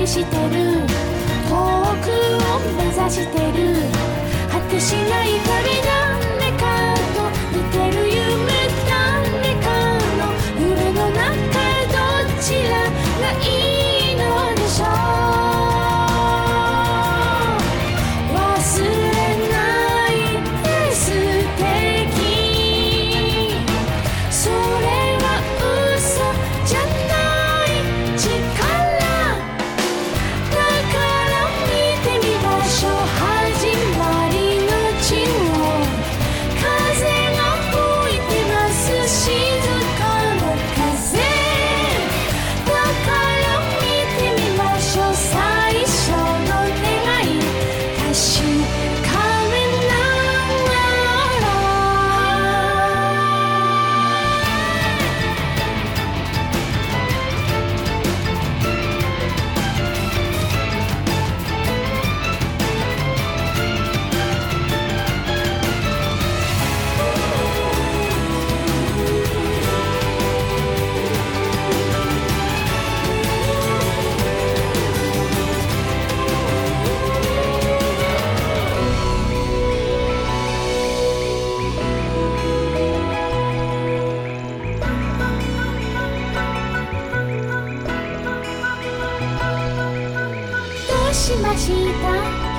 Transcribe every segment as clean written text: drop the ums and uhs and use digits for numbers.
してる、遠くを目指してる、果てしない旅、誰かと似てる夢、誰かの夢の中、どちらがいいのでしょう。忘れないで素敵、それは嘘じゃない力だから見てみましょう。始まりの地を風が吹いてます、静かな風だから見てみましょう。最初の願い確かめながら、どうしました？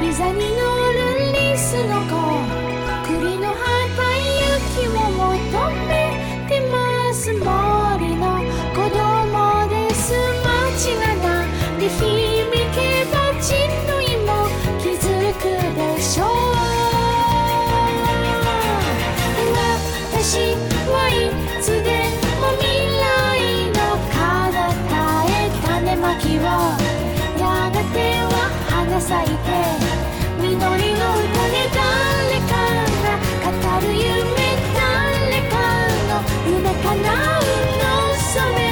膝に乗るリスの子、栗の葉雪を求めてます。森の子供です。街が鳴り響けば人類も気づくでしょう。私はいつでも未来の彼方へ種まきを、やがては花咲いて実りの歌で誰かが語る夢、誰かの夢叶うのそれ